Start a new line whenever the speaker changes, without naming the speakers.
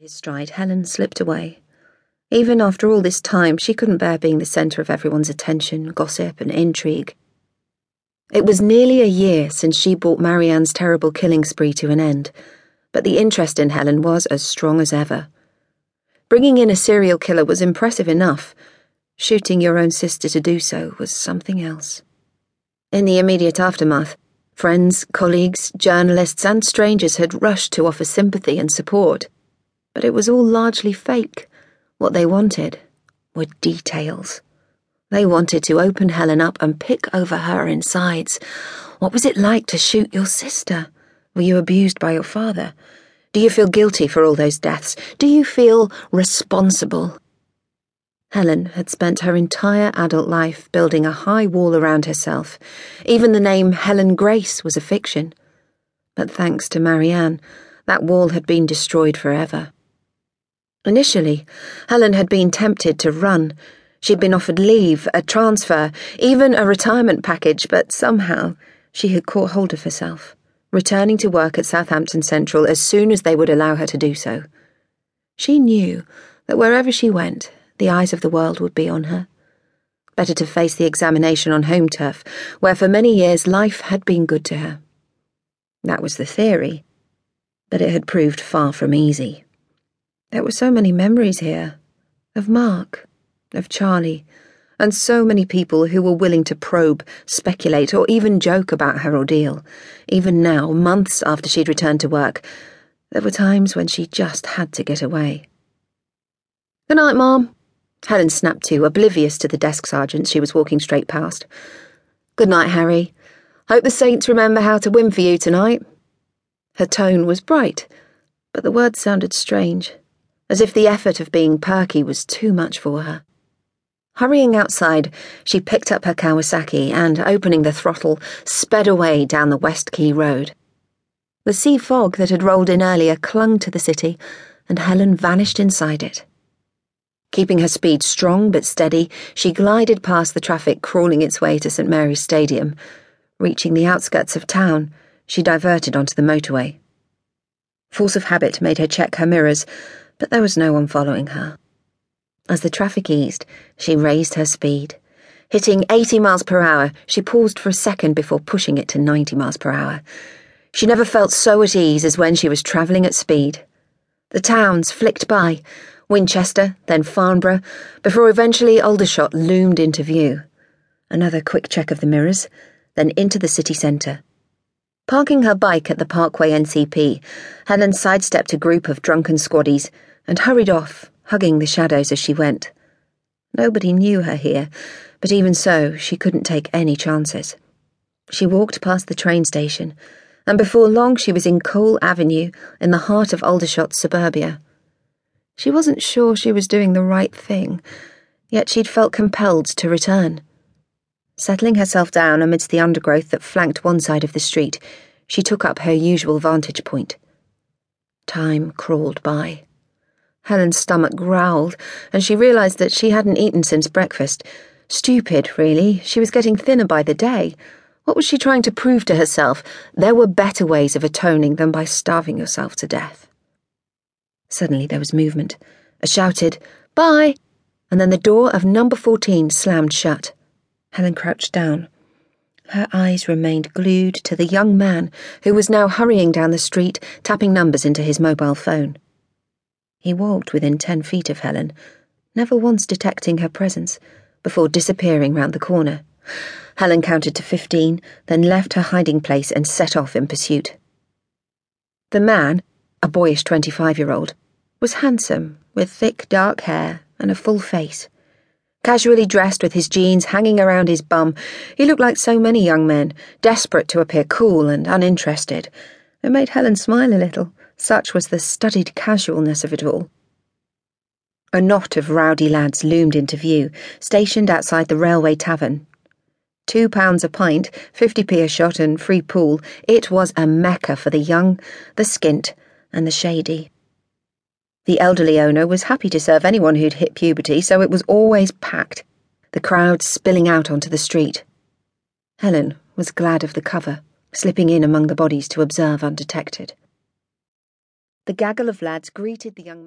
His stride, Helen slipped away. Even after all this time, she couldn't bear being the centre of everyone's attention, gossip, and intrigue. It was nearly a year since she brought Marianne's terrible killing spree to an end, but the interest in Helen was as strong as ever. Bringing in a serial killer was impressive enough. Shooting your own sister to do so was something else. In the immediate aftermath, friends, colleagues, journalists, and strangers had rushed to offer sympathy and support. But it was all largely fake. What they wanted were details. They wanted to open Helen up and pick over her insides. What was it like to shoot your sister? Were you abused by your father? Do you feel guilty for all those deaths? Do you feel responsible? Helen had spent her entire adult life building a high wall around herself. Even the name Helen Grace was a fiction. But thanks to Marianne, that wall had been destroyed forever. Initially, Helen had been tempted to run. She'd been offered leave, a transfer, even a retirement package, but somehow she had caught hold of herself, returning to work at Southampton Central as soon as they would allow her to do so. She knew that wherever she went, the eyes of the world would be on her. Better to face the examination on home turf, where for many years life had been good to her. That was the theory, but it had proved far from easy. There were so many memories here, of Mark, of Charlie, and so many people who were willing to probe, speculate, or even joke about her ordeal. Even now, months after she'd returned to work, there were times when she just had to get away. "Good night, Mom," Helen snapped to, oblivious to the desk sergeant she was walking straight past. "Good night, Harry. Hope the saints remember how to win for you tonight." Her tone was bright, but the words sounded strange, as if the effort of being perky was too much for her. Hurrying outside, she picked up her Kawasaki and, opening the throttle, sped away down the West Quay Road. The sea fog that had rolled in earlier clung to the city, and Helen vanished inside it. Keeping her speed strong but steady, she glided past the traffic crawling its way to St Mary's Stadium. Reaching the outskirts of town, she diverted onto the motorway. Force of habit made her check her mirrors, but there was no one following her. As the traffic eased, she raised her speed. Hitting 80 miles per hour, she paused for a second before pushing it to 90 miles per hour. She never felt so at ease as when she was travelling at speed. The towns flicked by, Winchester, then Farnborough, before eventually Aldershot loomed into view. Another quick check of the mirrors, then into the city centre. Parking her bike at the Parkway NCP, Helen sidestepped a group of drunken squaddies and hurried off, hugging the shadows as she went. Nobody knew her here, but even so, she couldn't take any chances. She walked past the train station, and before long she was in Cole Avenue, in the heart of Aldershot suburbia. She wasn't sure she was doing the right thing, yet she'd felt compelled to return. Settling herself down amidst the undergrowth that flanked one side of the street, she took up her usual vantage point. Time crawled by. Helen's stomach growled, and she realised that she hadn't eaten since breakfast. Stupid, really. She was getting thinner by the day. What was she trying to prove to herself? There were better ways of atoning than by starving yourself to death. Suddenly there was movement. A shouted, "Bye!" and then the door of number 14 slammed shut. Helen crouched down. Her eyes remained glued to the young man who was now hurrying down the street, tapping numbers into his mobile phone. He walked within 10 feet of Helen, never once detecting her presence, before disappearing round the corner. Helen counted to 15, then left her hiding place and set off in pursuit. The man, a boyish 25-year-old, was handsome, with thick dark hair and a full face. Casually dressed with his jeans hanging around his bum, he looked like so many young men, desperate to appear cool and uninterested. It made Helen smile a little, such was the studied casualness of it all. A knot of rowdy lads loomed into view, stationed outside the Railway Tavern. £2 a pint, 50p a shot and free pool, it was a mecca for the young, the skint, and the shady. The elderly owner was happy to serve anyone who'd hit puberty, so it was always packed, the crowd spilling out onto the street. Helen was glad of the cover, slipping in among the bodies to observe undetected. The gaggle of lads greeted the young